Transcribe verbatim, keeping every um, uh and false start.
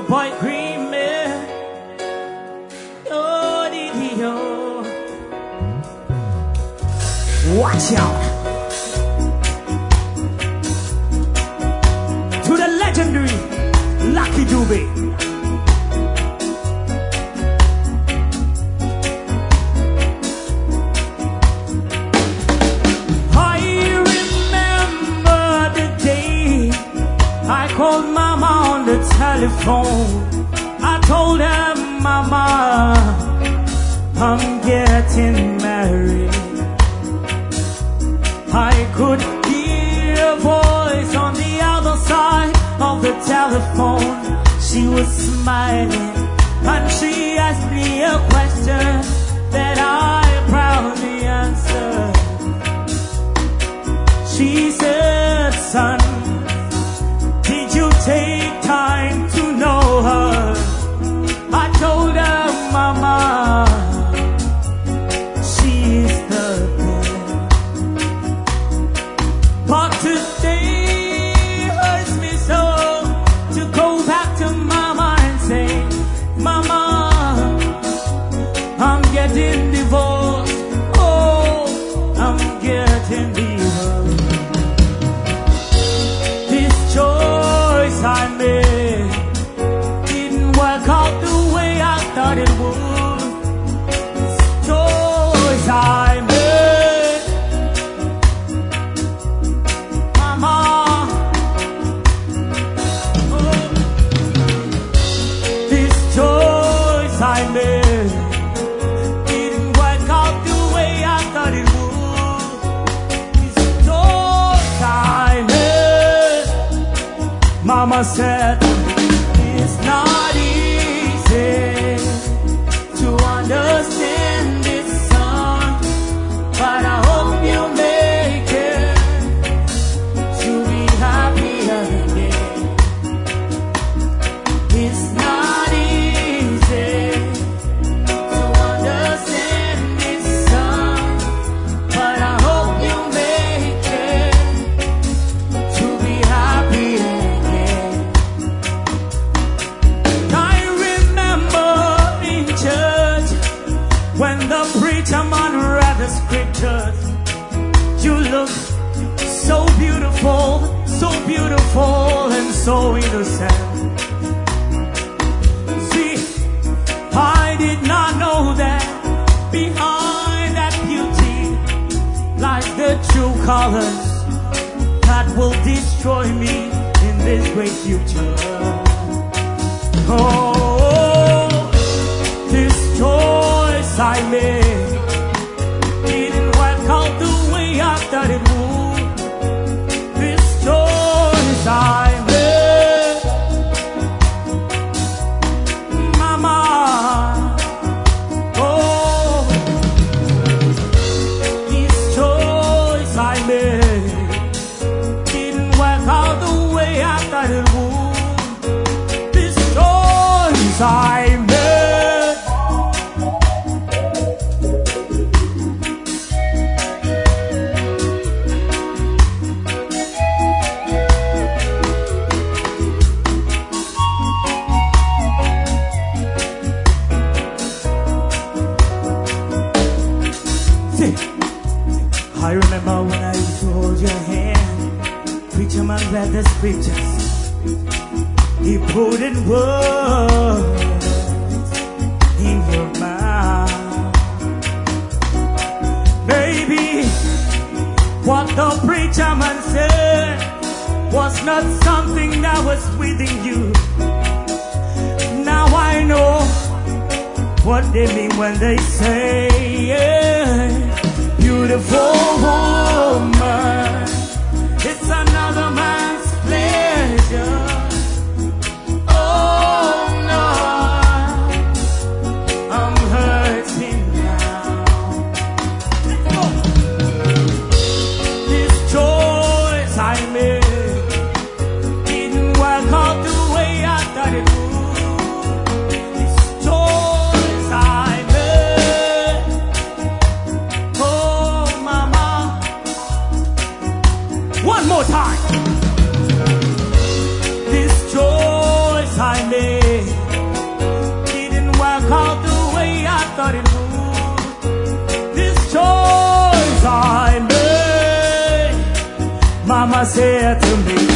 boy green man. Oh, did he oh. Watch out. To the legendary Lucky Dube. I remember the day I called Mama on the telephone. I told her, Mama, I'm getting married. I could hear a voice on the other side of the telephone. She was smiling and she asked me a question that I proudly answered. She said, son, did you take time to know her? I told her, Mama, she's the best. But today hurts me so to go back to Mama and say, Mama, I'm getting divorced. Oh, I'm getting divorced. This choice I made didn't work out the way I thought it would. This choice I made, Mama, oh, this choice I made didn't work out the way I thought it would. This choice I made, Mama said, it's not easy to understand this, son, but I hope you make it to be happy again. It's not easy to understand this, son, but I hope you make it to be happy again. I remember in church when the preacher man read the scriptures. You look so beautiful, so beautiful and so innocent. See, I did not know that behind that beauty lies the true colors that will destroy me in this great future. Oh, this choice I made didn't work out the way I thought it would. This choice I made, Mama, oh, this choice I made didn't work out the way I thought it would. This choice I made. See, I remember when I used to hold your hand. Preacher man read the scriptures. He put in words in your mouth. Baby, what the preacher man said was not something that was within you. Now I know what they mean when they say, yeah, beautiful woman, it's another man's pleasure. Oh no, I'm hurting now. Let's go. This choice I made didn't work out the way I thought it would. This choice I made, oh mama, one more time. thought it would. This choice I made, Mama said to me,